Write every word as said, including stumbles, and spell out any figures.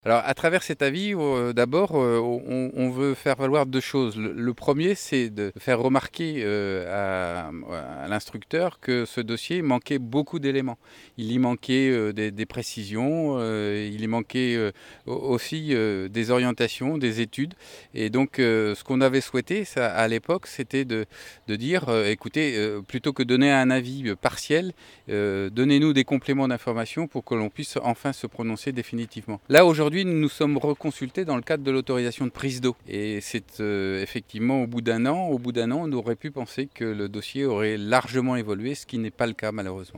Alors, à travers cet avis, euh, d'abord, euh, on, on veut faire valoir deux choses. Le, le premier, c'est de faire remarquer euh, à, à l'instructeur que ce dossier manquait beaucoup d'éléments. Il y manquait euh, des, des précisions, euh, il y manquait euh, aussi euh, des orientations, des études. Et donc, euh, ce qu'on avait souhaité ça, à l'époque, c'était de, de dire, euh, écoutez, euh, plutôt que donner un avis euh, partiel, euh, donnez-nous des compléments d'information pour que l'on puisse enfin se prononcer définitivement. Là, aujourd'hui, nous nous sommes reconsultés dans le cadre de l'autorisation de prise d'eau. Et c'est euh, effectivement au bout d'un an, au bout d'un an, on aurait pu penser que le dossier aurait largement évolué, ce qui n'est pas le cas malheureusement.